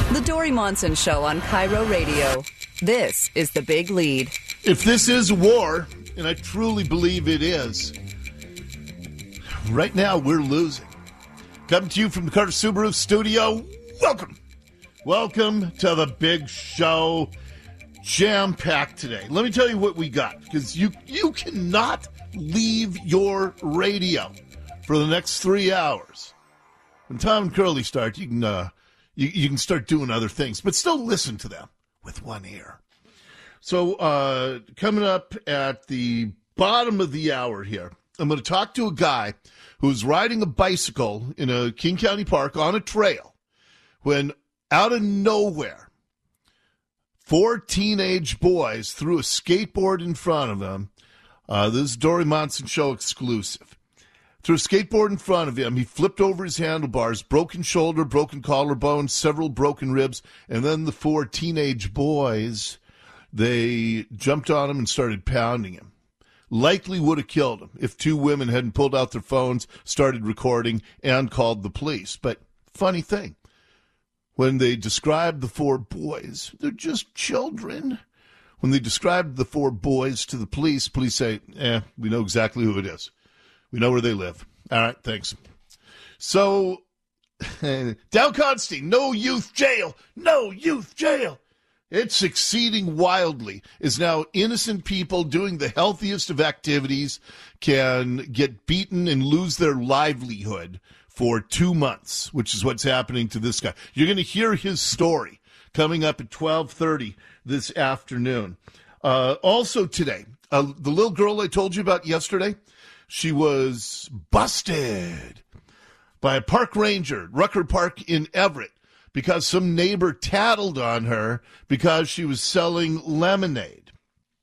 The Dory Monson Show on Cairo Radio. This is The Big Lead. If this is war, and I truly believe it is, right now we're losing. Coming to you from the Carter Subaru studio, welcome. Welcome to The Big Show. Jam-packed today. Let me tell you what we got, because you cannot leave your radio for the next 3 hours. When Tom and Curly start, you can start doing other things, but still listen to them with one ear. So coming up at the bottom of the hour here, I'm going to talk to a guy who's riding a bicycle in a King County park on a trail when out of nowhere, 4 teenage boys threw a skateboard in front of him. This is Dory Monson Show exclusive. Threw a skateboard in front of him. He flipped over his handlebars, broken shoulder, broken collarbone, several broken ribs, and then the 4 teenage boys, they jumped on him and started pounding him. Likely would have killed him if 2 women hadn't pulled out their phones, started recording, and called the police. But funny thing, when they described the 4 boys, they're just children. When they described the 4 boys to the police say, we know exactly who it is. We know where they live. All right, thanks. So, Dow Constein, no youth jail, no youth jail. It's succeeding wildly. Is now innocent people doing the healthiest of activities can get beaten and lose their livelihood for 2 months, which is what's happening to this guy. You're going to hear his story coming up at 12:30 this afternoon. Also today, the little girl I told you about yesterday, she was busted by a park ranger at Rucker Park in Everett because some neighbor tattled on her because she was selling lemonade.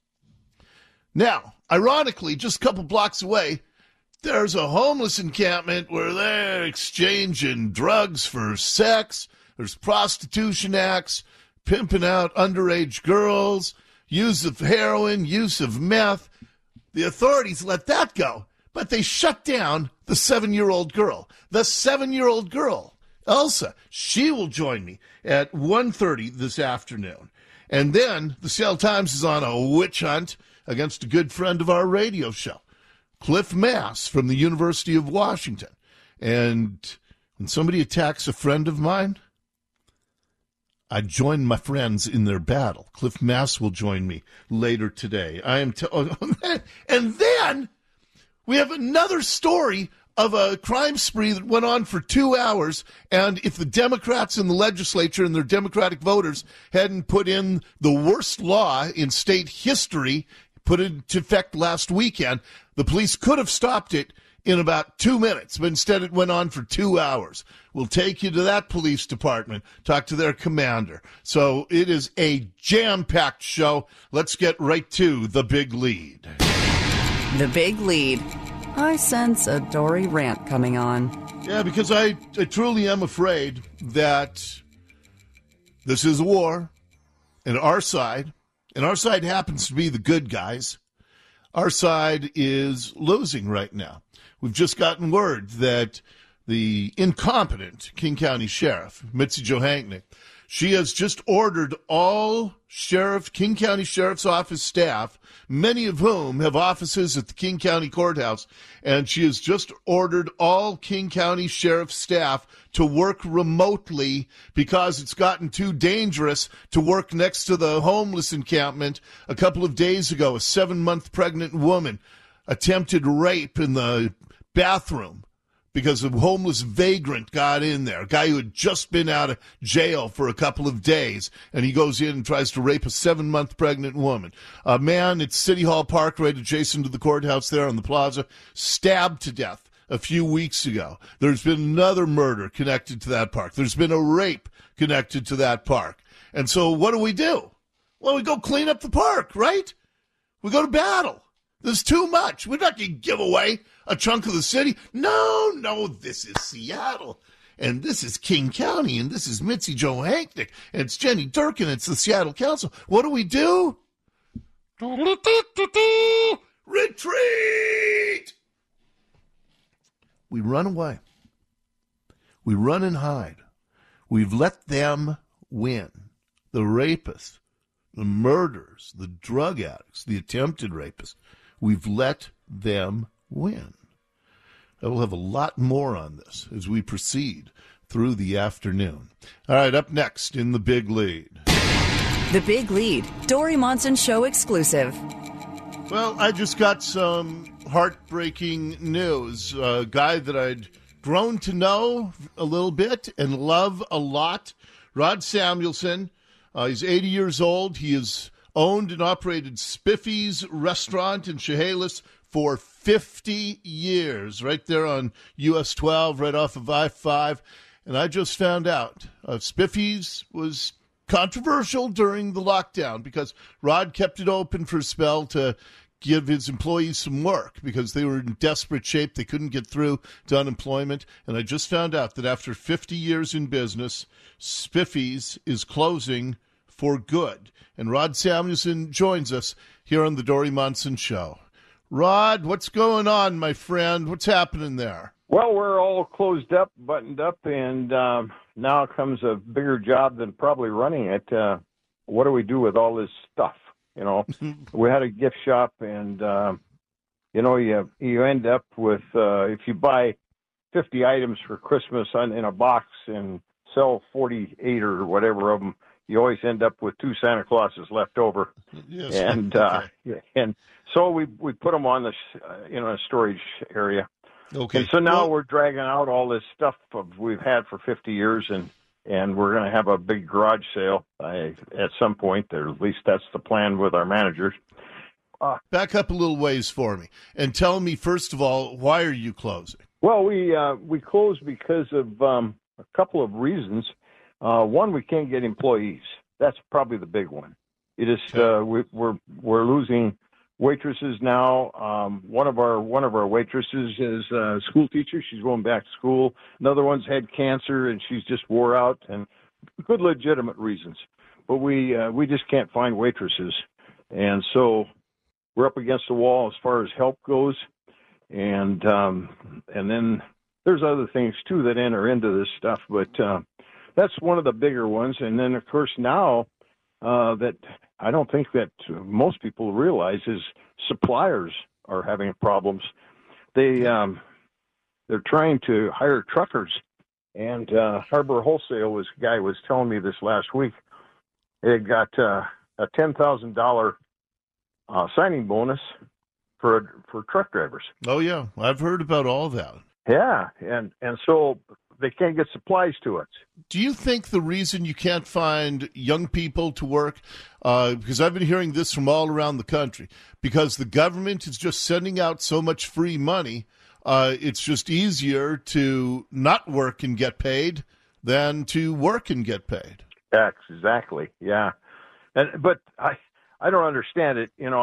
Now, ironically, just a couple blocks away, there's a homeless encampment where they're exchanging drugs for sex. There's prostitution acts, pimping out underage girls, use of heroin, use of meth. The authorities let that go, but they shut down the 7-year-old girl. The 7-year-old girl, Elsa, she will join me at 1:30 this afternoon. And then the Seattle Times is on a witch hunt against a good friend of our radio show, Cliff Mass from the University of Washington. And when somebody attacks a friend of mine, I join my friends in their battle. Cliff Mass will join me later today. And then we have another story of a crime spree that went on for 2 hours, and if the Democrats in the legislature and their Democratic voters hadn't put in the worst law in state history, put it into effect last weekend, the police could have stopped it in about 2 minutes, but instead it went on for 2 hours. We'll take you to that police department, talk to their commander. So it is a jam-packed show. Let's get right to The Big Lead. The Big Lead. I sense a Dory rant coming on. Yeah, because I truly am afraid that this is a war, and our side happens to be the good guys, our side is losing right now. We've just gotten word that the incompetent King County Sheriff, Mitzi Johanknick, she has just ordered all King County Sheriff's Office staff, many of whom have offices at the King County Courthouse, and she has just ordered all King County Sheriff staff to work remotely because it's gotten too dangerous to work next to the homeless encampment. A couple of days ago, a 7-month pregnant woman attempted rape in the bathroom because a homeless vagrant got in there, a guy who had just been out of jail for a couple of days, and he goes in and tries to rape a 7-month pregnant woman. A man at City Hall Park, right adjacent to the courthouse there on the plaza, stabbed to death a few weeks ago. There's been another murder connected to that park. There's been a rape connected to that park. And so what do? Well, we go clean up the park, right? We go to battle. There's too much. We're not going to give away a chunk of the city. No, this is Seattle. And this is King County. And this is Mitzi Johanknick. And it's Jenny Durkin. It's the Seattle Council. What do? Retreat! We run away. We run and hide. We've let them win. The rapists, the murderers, the drug addicts, the attempted rapists, we've let them win. I will have a lot more on this as we proceed through the afternoon. All right, up next in The Big Lead. The Big Lead, Dori Monson Show exclusive. Well, I just got some heartbreaking news. A guy that I'd grown to know a little bit and love a lot, Rod Samuelson. He's 80 years old. He has owned and operated Spiffy's restaurant in Chehalis for 50 years, right there on US 12, right off of I-5. And I just found out Spiffy's was controversial during the lockdown because Rod kept it open for a spell to give his employees some work because they were in desperate shape. They couldn't get through to unemployment. And I just found out that after 50 years in business, Spiffy's is closing for good. And Rod Samuelson joins us here on the Dori Monson Show. Rod, what's going on, my friend? What's happening there? Well, we're all closed up, buttoned up, and now comes a bigger job than probably running it. What do we do with all this stuff? You know, we had a gift shop, and you end up with if you buy 50 items for Christmas in a box and sell 48 or whatever of them, you always end up with 2 Santa Clauses left over. Yes. And Okay. and so we put them on the a storage area. Okay. And so now we're dragging out all this stuff we've had for 50 years, and we're going to have a big garage sale at some point, or at least that's the plan with our managers. Back up a little ways for me and tell me, first of all, why are you closing? Well, we closed because of a couple of reasons. One, we can't get employees. That's probably the big one. It is we're losing waitresses now. One of our waitresses is a school teacher. She's going back to school. Another one's had cancer and she's just wore out, and good legitimate reasons. But we just can't find waitresses, and so we're up against the wall as far as help goes. And then there's other things too that enter into this stuff, but that's one of the bigger ones. And then of course now that I don't think that most people realize is suppliers are having problems. They're trying to hire truckers, and Harbor Wholesale guy was telling me this last week. They got a $10,000 signing bonus for truck drivers. Oh yeah, I've heard about all that. Yeah, and so they can't get supplies to it. Do you think the reason you can't find young people to work, because I've been hearing this from all around the country, because the government is just sending out so much free money, it's just easier to not work and get paid than to work and get paid? Exactly, yeah. But I don't understand it. You know,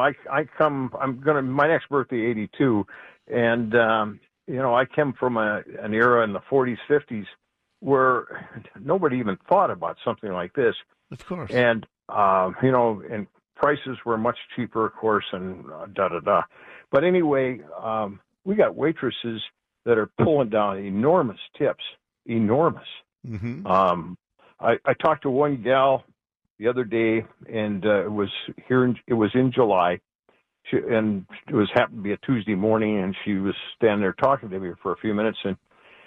my next birthday, 82, and I came from an era in the 40s, 50s where nobody even thought about something like this. Of course. And, and prices were much cheaper, of course, and da-da-da. But anyway, we got waitresses that are pulling down enormous tips, enormous. Mm-hmm. I talked to one gal the other day, and it was in July. And it happened to be a Tuesday morning, and she was standing there talking to me for a few minutes, and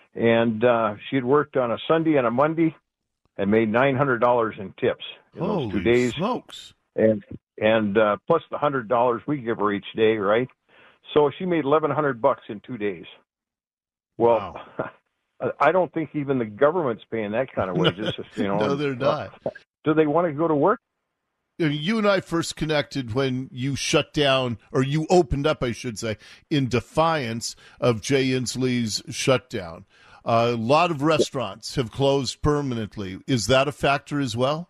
she had worked on a Sunday and a Monday and made $900 in tips in those 2 days. Smokes. And plus the $100 we give her each day, right? So she made $1,100 in 2 days. Well, wow. I don't think even the government's paying that kind of wages. No, they're not. Do they want to go to work? You and I first connected when you shut down, or you opened up, I should say, in defiance of Jay Inslee's shutdown. A lot of restaurants have closed permanently. Is that a factor as well?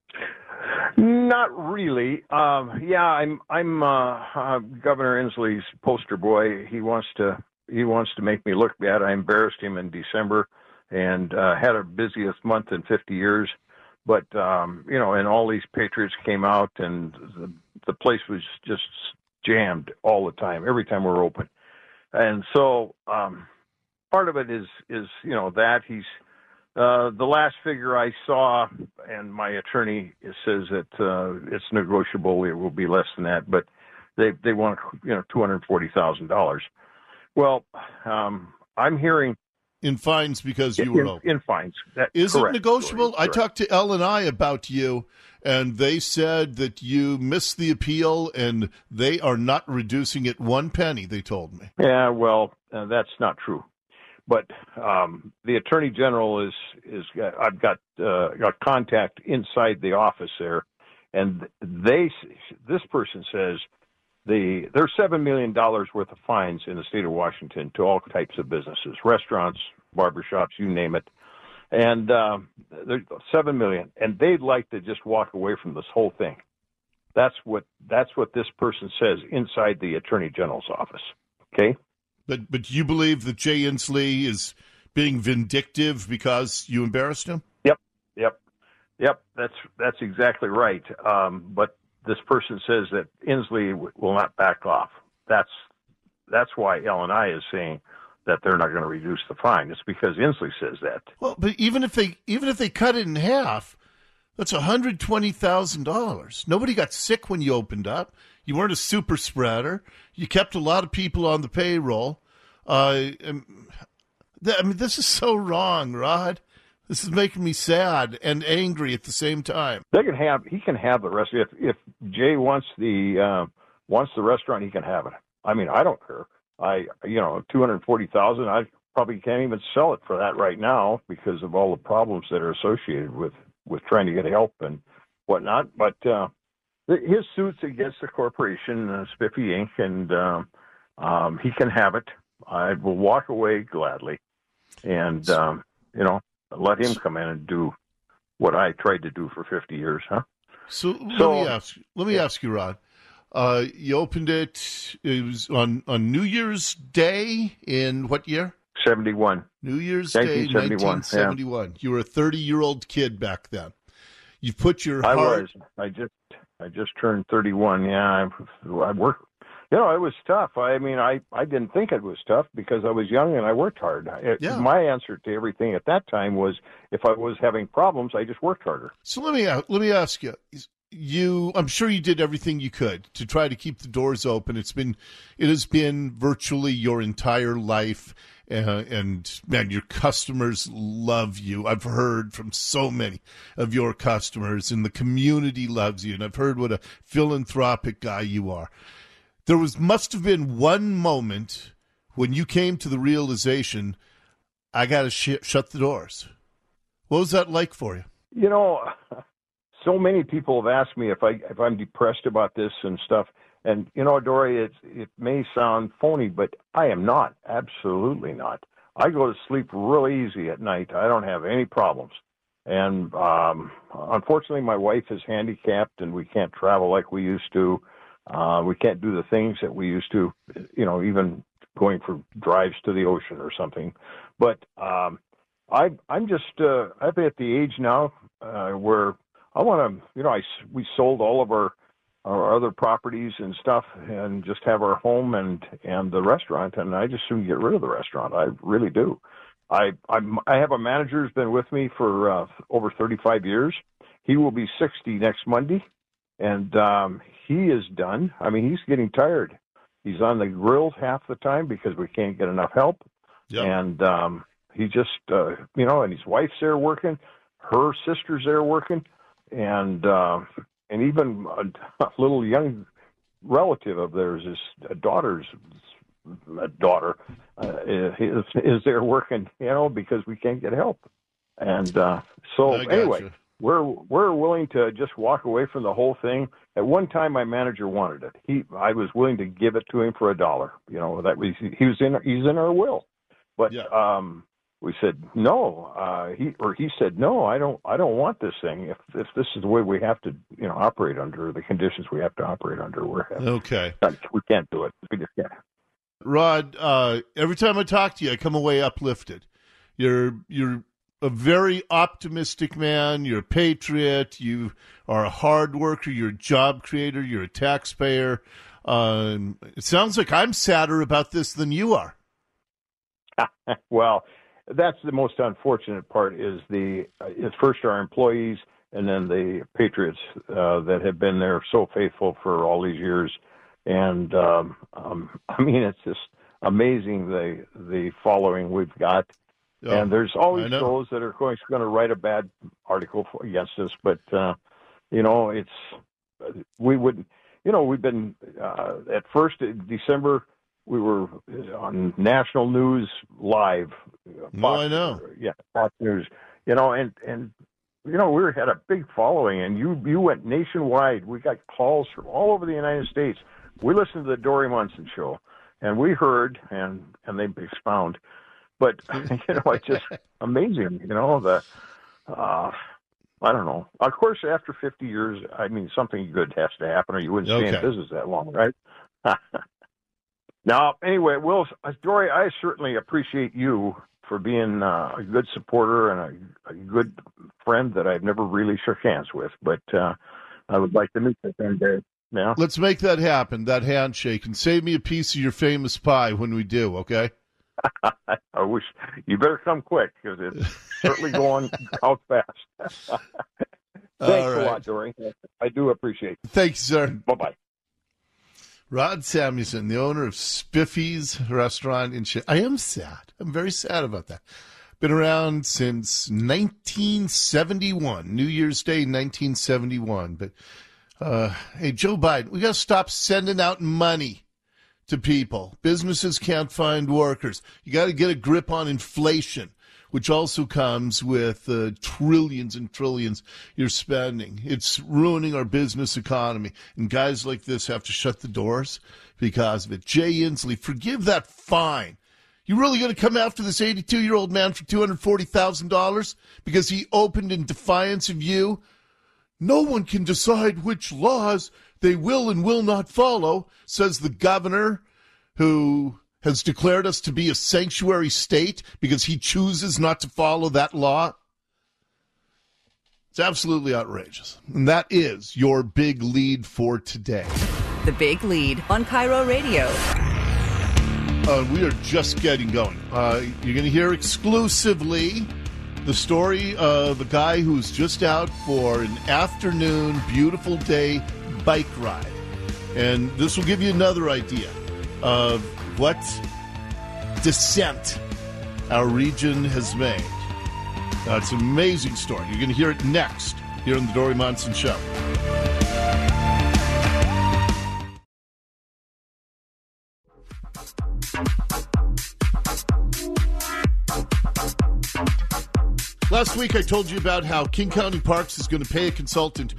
Not really. I'm Governor Inslee's poster boy. He wants to make me look bad. I embarrassed him in December and had our busiest month in 50 years. But, and all these patriots came out, and the place was just jammed all the time, every time we're open. And so part of it is that The last figure I saw, and my attorney says that it's negotiable. It will be less than that, but they want $240,000. Well, I'm hearing in fines because you were open. In fines. Is correct, it negotiable? Correct. I talked to L&I about you, and they said that you missed the appeal, and they are not reducing it one penny, they told me. Yeah, well, that's not true. But the Attorney General is I've got contact inside the office there, and this person says there's $7 million worth of fines in the state of Washington to all types of businesses, restaurants, barbershops, you name it, and there's $7 million, and they'd like to just walk away from this whole thing. That's what this person says inside the Attorney General's office. Okay. But you believe that Jay Inslee is being vindictive because you embarrassed him? Yep. That's exactly right. But this person says that Inslee will not back off. That's why L&I is saying that they're not going to reduce the fine. It's because Inslee says that. Well, but even if they cut it in half, that's $120,000. Nobody got sick when you opened up. You weren't a super spreader. You kept a lot of people on the payroll. I mean, this is so wrong, Rod. This is making me sad and angry at the same time. He can have the rest. If Jay wants the restaurant, he can have it. I mean, I don't care. $240,000. I probably can't even sell it for that right now because of all the problems that are associated with trying to get help and whatnot. But his suit's against the corporation, Spiffy Inc., and he can have it. I will walk away gladly, and let him come in and do what I tried to do for 50 years, huh? So let me ask you, Rod. You opened it. It was on New Year's Day in what year? 71. New Year's Day, 1971. Yeah. You were a 30-year-old kid back then. You've put your heart. I was. I just turned 31. Yeah, I worked. It was tough. I mean, I didn't think it was tough because I was young and I worked hard. My answer to everything at that time was if I was having problems, I just worked harder. So let me ask you. I'm sure you did everything you could to try to keep the doors open. It has been virtually your entire life, and man, your customers love you. I've heard from so many of your customers, and the community loves you. And I've heard what a philanthropic guy you are. There must have been one moment when you came to the realization, I got to shut the doors. What was that like for you? So many people have asked me if I'm depressed about this and stuff. And, Dory, it may sound phony, but I am not. Absolutely not. I go to sleep really easy at night. I don't have any problems. And unfortunately, my wife is handicapped, and we can't travel like we used to. We can't do the things that we used to, even going for drives to the ocean or something. But I'm just I'm at the age now where I want to, we sold all of our other properties and stuff and just have our home and the restaurant, and I just soon get rid of the restaurant. I really do. I have a manager who's been with me for over 35 years. He will be 60 next Monday, and he is done. I mean, he's getting tired. He's on the grill half the time because we can't get enough help. Yep. And he just, and his wife's there working. Her sister's there working. And even a little young relative of theirs, his daughter's daughter, is there working, because we can't get help. And so anyway, we're willing to just walk away from the whole thing. At one time, my manager wanted it. I was willing to give it to him for $1. He's in our will, but we said no. He said no. I don't want this thing. If this is the way we have to operate under, the conditions we have to operate under, okay. We can't do it. We just can't. Rod, every time I talk to you, I come away uplifted. You're a very optimistic man. You're a patriot. You are a hard worker. You're a job creator. You're a taxpayer. It sounds like I'm sadder about this than you are. Well, that's the most unfortunate part is it's first our employees and then the patriots that have been there so faithful for all these years. And I mean, it's just amazing the following we've got. Oh, and there's always those that are going to write a bad article against us, but we've been at first in December. We were on national news live. I know. Yeah, Fox News. We had a big following, and you went nationwide. We got calls from all over the United States. We listened to the Dory Munson show, and we heard, and they expound. But it's just amazing. I don't know. Of course, after 50 years, I mean, something good has to happen, or you wouldn't stay in business that long, right? Now, anyway, Dory, I certainly appreciate you for being a good supporter and a good friend that I've never really shook hands with. But I would like to meet you someday. Yeah. Let's make that happen, that handshake, and save me a piece of your famous pie when we do, okay? I wish you better come quick because it's certainly going out fast. Thanks a lot, Dory. I do appreciate it. Thank you, sir. Bye-bye. Rod Samuelson, the owner of Spiffy's Restaurant in I am sad. I'm very sad about that. Been around since 1971, New Year's Day, 1971. But, hey, Joe Biden, we got to stop sending out money to people. Businesses can't find workers. You got to get a grip on inflation, which also comes with trillions and trillions you're spending. It's ruining our business economy. And guys like this have to shut the doors because of it. Jay Inslee, forgive that fine. You really going to come after this 82-year-old man for $240,000 because he opened in defiance of you? No one can decide which laws they will and will not follow, says the governor who has declared us to be a sanctuary state because he chooses not to follow that law. It's absolutely outrageous. And that is your big lead for today. The Big Lead on KIRO Radio. We are just getting going. You're going to hear exclusively the story of a guy who's just out for an afternoon, beautiful day bike ride. And this will give you another idea of what descent our region has made. It's an amazing story. You're going to hear it next here on the Dory Munson Show. Last week I told you about how King County Parks is going to pay a consultant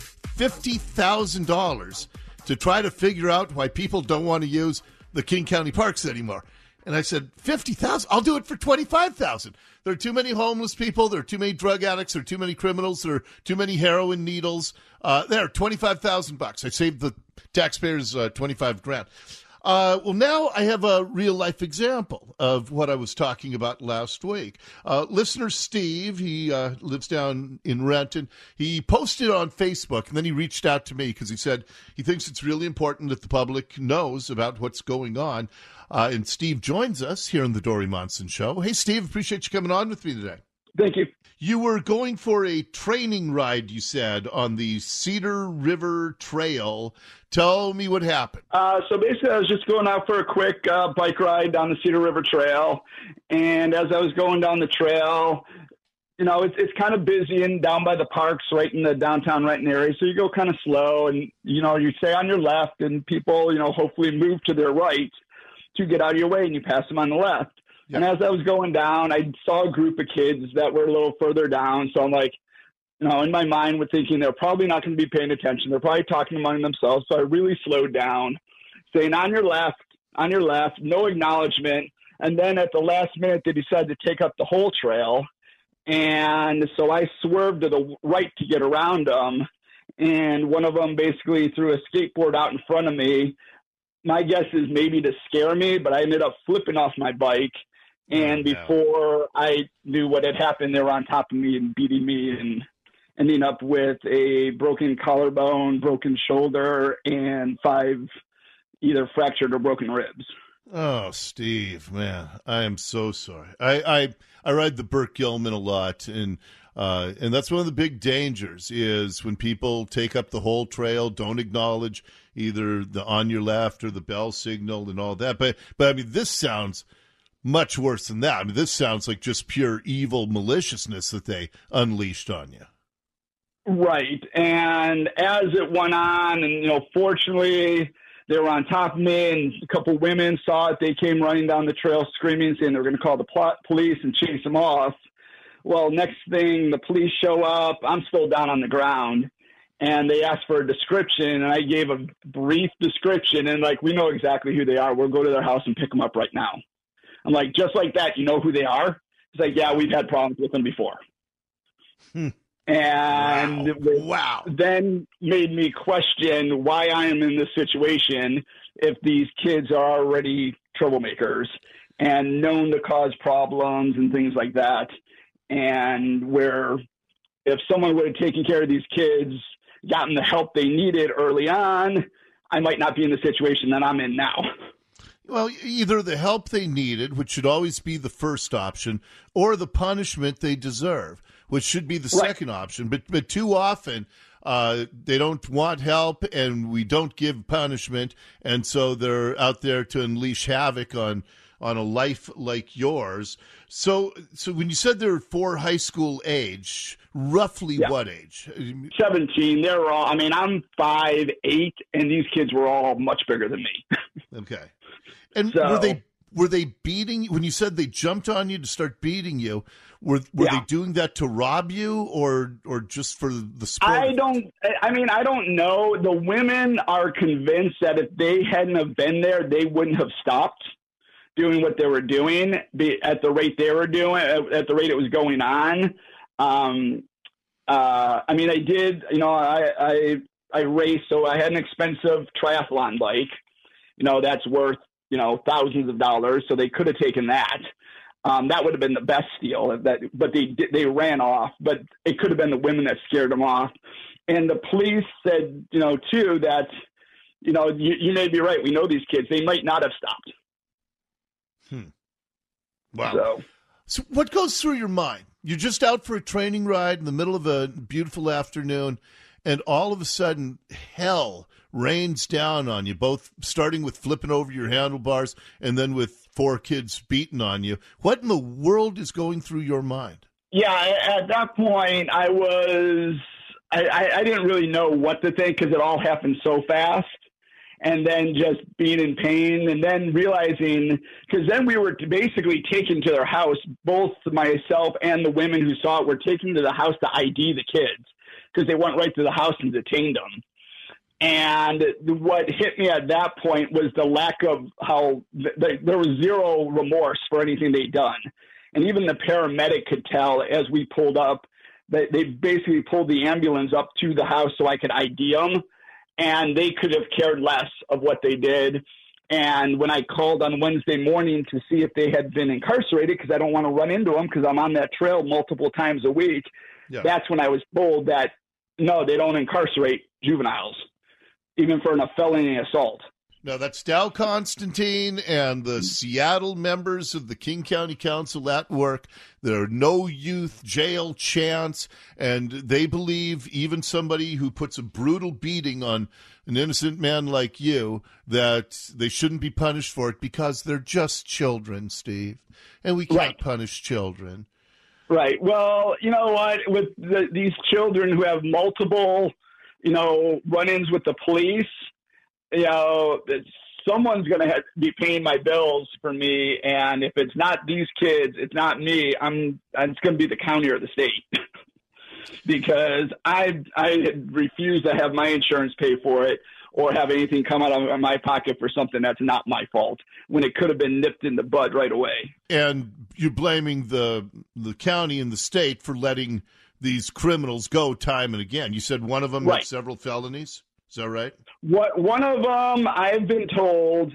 $50,000 to try to figure out why people don't want to use the King County Parks anymore. And I said, $50,000? I'll do it for $25,000. There are too many homeless people. There are too many drug addicts. There are too many criminals. There are too many heroin needles. There, $25,000. I saved the taxpayers $25,000. Well, now I have a real-life example of what I was talking about last week. Listener Steve, he lives down in Renton. He posted on Facebook, and then he reached out to me because he said he thinks it's really important that the public knows about what's going on. And Steve joins us here on the Dory Munson Show. Hey, Steve, appreciate you coming on with me today. Thank you. You were going for a training ride, you said, on the Cedar River Trail. Tell me what happened. So basically, I was just going out for a quick bike ride down the Cedar River Trail. And as I was going down the trail, you know, it's kind of busy and down by the parks right in the downtown Renton area. So you go kind of slow and, you know, you stay on your left and people, you know, hopefully move to their right to get out of your way and you pass them on the left. Yep. And as I was going down, I saw a group of kids that were a little further down. So I'm like, you know, in my mind, we're thinking they're probably not going to be paying attention. They're probably talking among themselves. So I really slowed down, saying on your left, no acknowledgement. And then at the last minute, they decided to take up the whole trail. And so I swerved to the right to get around them. And one of them basically threw a skateboard out in front of me. My guess is maybe to scare me, but I ended up flipping off my bike. And before I knew what had happened, they were on top of me and beating me and ending up with a broken collarbone, broken shoulder, and 5 either fractured or broken ribs. Oh, Steve, man, I am so sorry. I I ride the Burke Gilman a lot, and that's one of the big dangers is when people take up the whole trail, don't acknowledge either the on your left or the bell signal and all that. But I mean, this sounds much worse than that. I mean, this sounds like just pure evil maliciousness that they unleashed on you. Right. And as it went on, and, fortunately, they were on top of me, and a couple women saw it. They came running down the trail screaming, saying they were going to call the police and chase them off. Well, next thing, the police show up. I'm still down on the ground, and they asked for a description, and I gave a brief description, and, we know exactly who they are. We'll go to their house and pick them up right now. I'm like, just like that, you know who they are? It's like, yeah, we've had problems with them before. And wow. Then made me question why I am in this situation if these kids are already troublemakers and known to cause problems and things like that. And where if someone would have taken care of these kids, gotten the help they needed early on, I might not be in the situation that I'm in now. Well, either the help they needed, which should always be the first option, or the punishment they deserve, which should be the second option. But too often they don't want help, and we don't give punishment, and so they're out there to unleash havoc on a life like yours. So when you said they're for high school age, roughly what age? 17. They're all. I mean, I'm 5'8", and these kids were all much bigger than me. Okay. And were they beating you when you said they jumped on you to start beating you? Were they doing that to rob you or just for the sport? I don't know. The women are convinced that if they hadn't have been there, they wouldn't have stopped doing what they were doing at the rate they were doing, at the rate it was going on. I did, I raced, so I had an expensive triathlon bike, that's worth, thousands of dollars. So they could have taken that. That would have been the best deal, but they ran off. But it could have been the women that scared them off. And the police said, too, that, you may be right. We know these kids. They might not have stopped. Wow. So what goes through your mind? You're just out for a training ride in the middle of a beautiful afternoon, and all of a sudden, hell rains down on you, both starting with flipping over your handlebars and then with 4 kids beating on you. What in the world is going through your mind? Yeah, at that point, I didn't really know what to think because it all happened so fast. And then just being in pain and then realizing, because then we were basically taken to their house, both myself and the women who saw it were taken to the house to ID the kids because they went right to the house and detained them. And what hit me at that point was the lack of how there was zero remorse for anything they'd done. And even the paramedic could tell as we pulled up that they basically pulled the ambulance up to the house so I could ID them. And they could have cared less of what they did. And when I called on Wednesday morning to see if they had been incarcerated, because I don't want to run into them because I'm on that trail multiple times a week, that's when I was told that, no, they don't incarcerate juveniles, even for a felony assault. No, that's Dow Constantine and the Seattle members of the King County Council at work. There are no youth jail chance, and they believe even somebody who puts a brutal beating on an innocent man like you, that they shouldn't be punished for it because they're just children, Steve, and we can't punish children. Right. Well, you know what? With these children who have multiple, run-ins with the police, someone's going to be paying my bills for me. And if it's not these kids, it's not me. It's going to be the county or the state because I refuse to have my insurance pay for it or have anything come out of my pocket for something that's not my fault when it could have been nipped in the bud right away. And you're blaming the county and the state for letting these criminals go time and again. You said one of them had several felonies. Is that right? One of them, I've been told,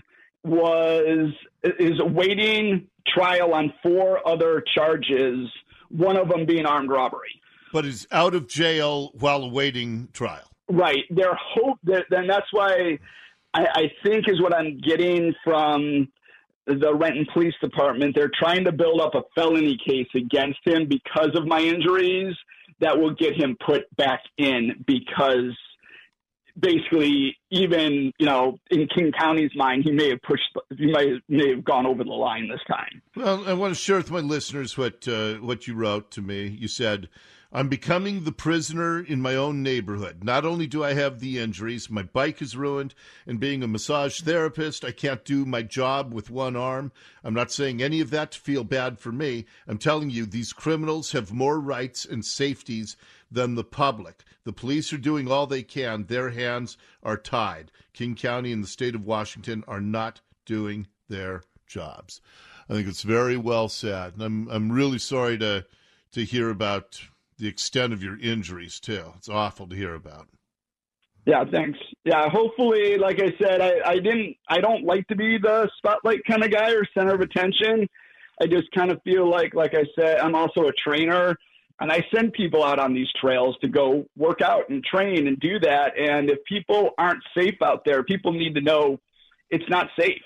is awaiting trial on 4 other charges, one of them being armed robbery. But is out of jail while awaiting trial. Right. Their hope, and that's why I think is what I'm getting from the Renton Police Department, they're trying to build up a felony case against him because of my injuries that will get him put back in, because basically, even, in King County's mind, he may have gone over the line this time. Well, I want to share with my listeners what you wrote to me. You said, "I'm becoming the prisoner in my own neighborhood. Not only do I have the injuries, my bike is ruined, and being a massage therapist, I can't do my job with one arm. I'm not saying any of that to feel bad for me. I'm telling you, these criminals have more rights and safeties than the public. The police are doing all they can. Their hands are tied. King County and the state of Washington are not doing their jobs." I think it's very well said. And I'm really sorry to hear about the extent of your injuries, too. It's awful to hear about. Yeah, thanks. Yeah, hopefully, like I said, I don't like to be the spotlight kind of guy or center of attention. I just kind of feel like I said, I'm also a trainer, and I send people out on these trails to go work out and train and do that. And if people aren't safe out there, people need to know it's not safe.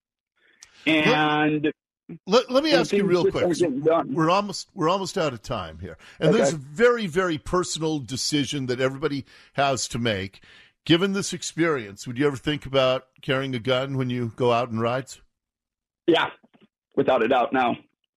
And let me ask you real quick. We're almost out of time here. And there's a very, very personal decision that everybody has to make. Given this experience, would you ever think about carrying a gun when you go out and rides? Yeah, without a doubt, no.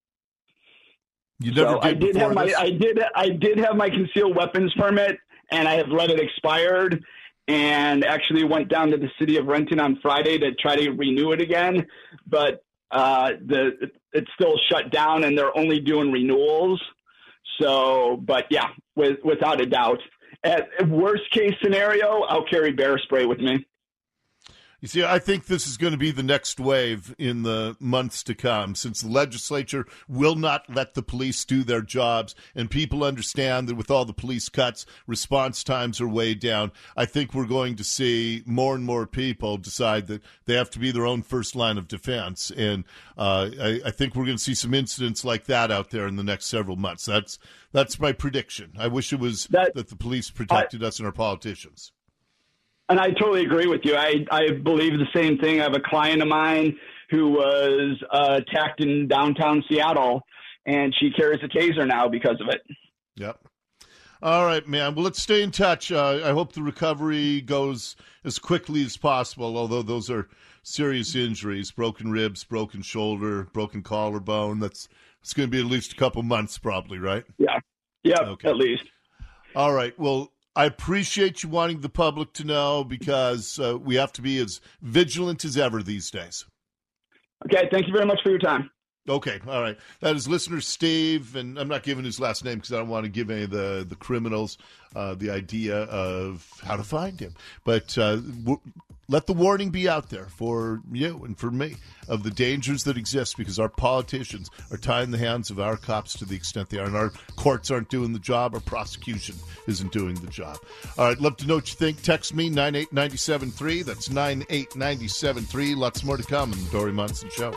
You never did before this? I did have my concealed weapons permit, and I have let it expired, and actually went down to the city of Renton on Friday to try to renew it again, but it's still shut down, and they're only doing renewals. So, but yeah, without a doubt, at worst case scenario, I'll carry bear spray with me. You see, I think this is going to be the next wave in the months to come, since the legislature will not let the police do their jobs, and people understand that with all the police cuts, response times are way down. I think we're going to see more and more people decide that they have to be their own first line of defense, and I think we're going to see some incidents like that out there in the next several months. That's my prediction. I wish it was that the police protected us and our politicians. And I totally agree with you. I believe the same thing. I have a client of mine who was attacked in downtown Seattle, and she carries a taser now because of it. Yep. All right, man. Well, let's stay in touch. I hope the recovery goes as quickly as possible, although those are serious injuries, broken ribs, broken shoulder, broken collarbone. It's going to be at least a couple months probably, right? Yeah. Yeah, okay. At least. All right. Well, I appreciate you wanting the public to know, because we have to be as vigilant as ever these days. Okay, thank you very much for your time. Okay, all right. That is listener Steve, and I'm not giving his last name because I don't want to give any of the criminals the idea of how to find him. But let the warning be out there for you and for me of the dangers that exist, because our politicians are tying the hands of our cops to the extent they are, and our courts aren't doing the job, our prosecution isn't doing the job. All right, love to know what you think. Text me, 98973. That's 98973. Lots more to come on the Dori Monson Show.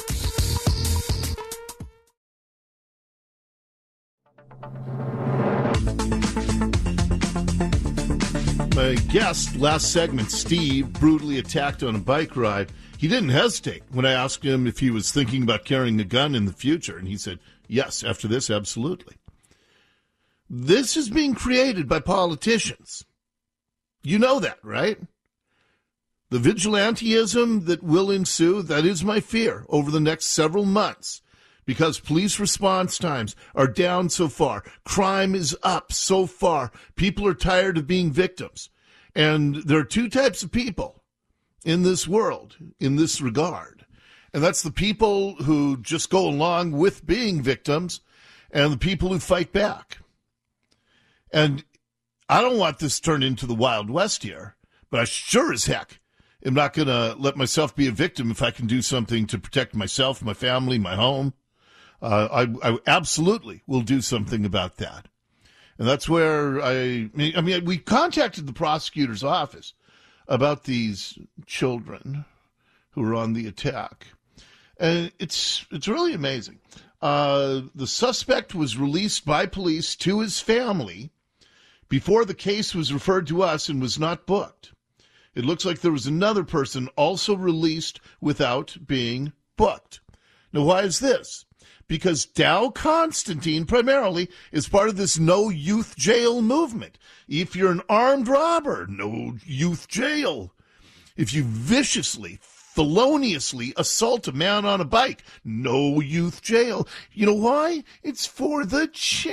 My guest last segment, Steve, brutally attacked on a bike ride. He didn't hesitate when I asked him if he was thinking about carrying a gun in the future, and he said, yes, after this, absolutely. This is being created by politicians. You know that, right? The vigilantism that will ensue, that is my fear over the next several months, because police response times are down so far. Crime is up so far. People are tired of being victims. And there are two types of people in this world, in this regard. And that's the people who just go along with being victims and the people who fight back. And I don't want this turned into the Wild West here, but I sure as heck am not going to let myself be a victim if I can do something to protect myself, my family, my home. I absolutely will do something about that. And that's where we contacted the prosecutor's office about these children who were on the attack. And it's really amazing. The suspect was released by police to his family before the case was referred to us and was not booked. It looks like there was another person also released without being booked. Now, why is this? Because Dow Constantine primarily is part of this no youth jail movement. If you're an armed robber, no youth jail. If you viciously, feloniously assault a man on a bike, no youth jail. You know why? It's for the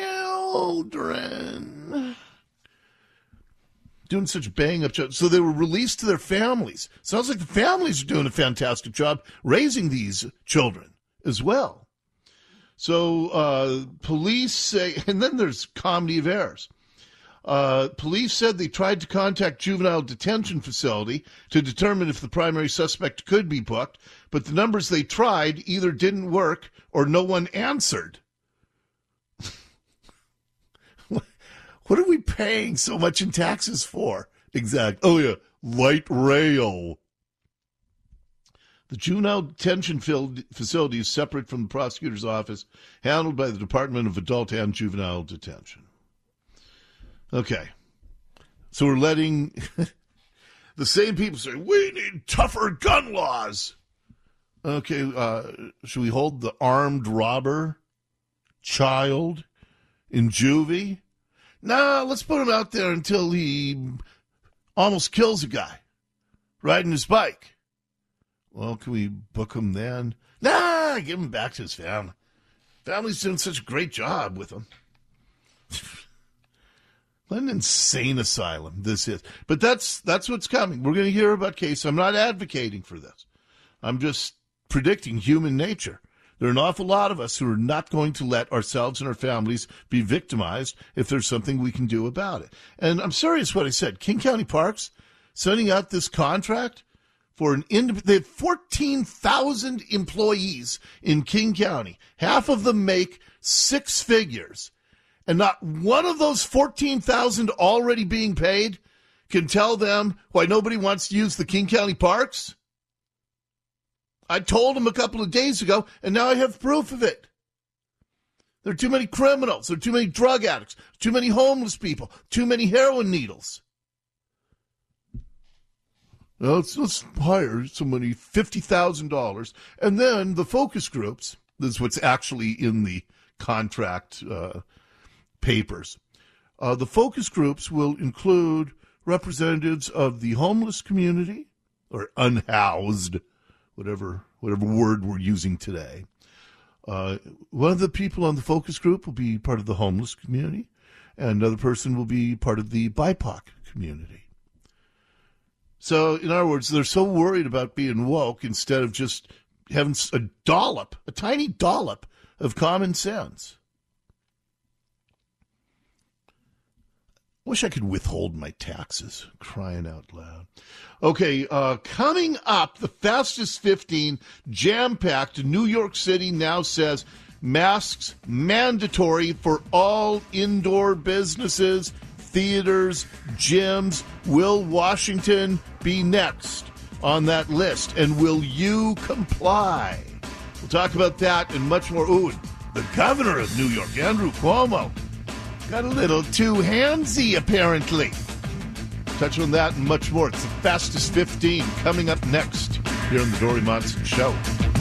children. Doing such bang-up jobs. So they were released to their families. Sounds like the families are doing a fantastic job raising these children as well. So police say, and then there's comedy of errors. Police said they tried to contact juvenile detention facility to determine if the primary suspect could be booked, but the numbers they tried either didn't work or no one answered. What are we paying so much in taxes for? Exactly. Oh, yeah, light rail. The juvenile detention facility is separate from the prosecutor's office, handled by the Department of Adult and Juvenile Detention. Okay. So we're letting the same people say, we need tougher gun laws. Okay, should we hold the armed robber child in juvie? Nah, let's put him out there until he almost kills a guy riding his bike. Well, can we book him then? Nah, give him back to his family. Family's doing such a great job with him. What an insane asylum this is. But that's what's coming. We're going to hear about cases. I'm not advocating for this. I'm just predicting human nature. There are an awful lot of us who are not going to let ourselves and our families be victimized if there's something we can do about it. And I'm serious what I said. King County Parks sending out this contract for they have 14,000 employees in King County. Half of them make six figures. And not one of those 14,000 already being paid can tell them why nobody wants to use the King County Parks. I told them a couple of days ago, and now I have proof of it. There are too many criminals. There are too many drug addicts. Too many homeless people. Too many heroin needles. Well, let's hire somebody $50,000. And then the focus groups, this is what's actually in the contract papers. The focus groups will include representatives of the homeless community, or unhoused, whatever word we're using today. One of the people on the focus group will be part of the homeless community, and another person will be part of the BIPOC community. So, in other words, they're so worried about being woke instead of just having a tiny dollop of common sense. Wish I could withhold my taxes, crying out loud. Okay, coming up, the Fastest 15, jam-packed. New York City now says masks mandatory for all indoor businesses, theaters, gyms. Will Washington be next on that list? And will you comply? We'll talk about that and much more. Ooh, the governor of New York, Andrew Cuomo, got a little too handsy, apparently. Touch on that and much more. It's the Fastest 15 coming up next here on the Dori Monson Show.